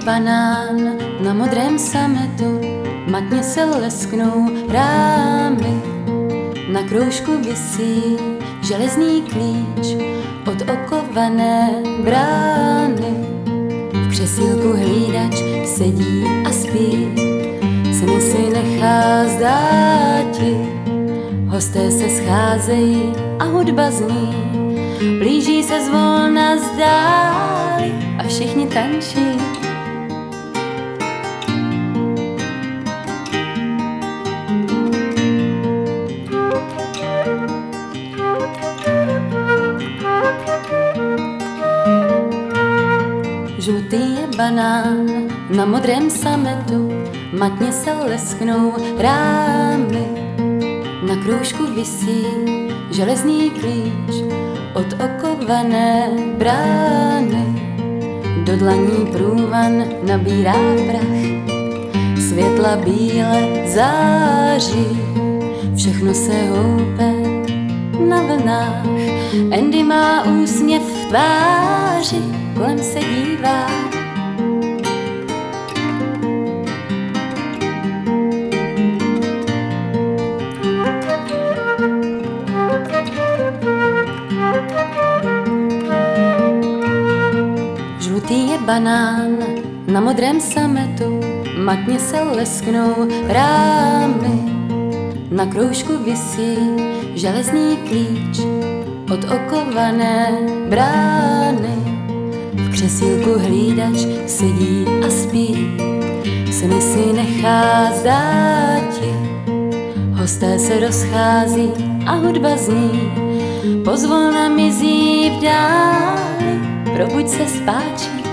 banán na modrém sametu, matně se lesknou rámy. Na kroužku visí železný klíč od okované brány. V křesílku hlídač sedí a spí, sen si nechá zdáti. Hosté se scházejí a hudba zní, blíží se zvolna zdáli a všichni tančí. Žlutý je banán na modrém sametu, matně se lesknou rámy. Na kroužku visí železný klíč od okované brány. Do dlaní průvan nabírá prach, světla bíle září. Všechno se houpe na vlnách, Andy má úsměv v tváři, kolem se dívá. Žlutý je banán na modrém sametu, matně se lesknou rámy. Na kroužku visí železný klíč od okované brány. V křesílku hlídač sedí a spí, sny si nechá zdáti. Hosté se rozchází a hudba zní, pozvolna mizí v dáli. Probuď se, spáči.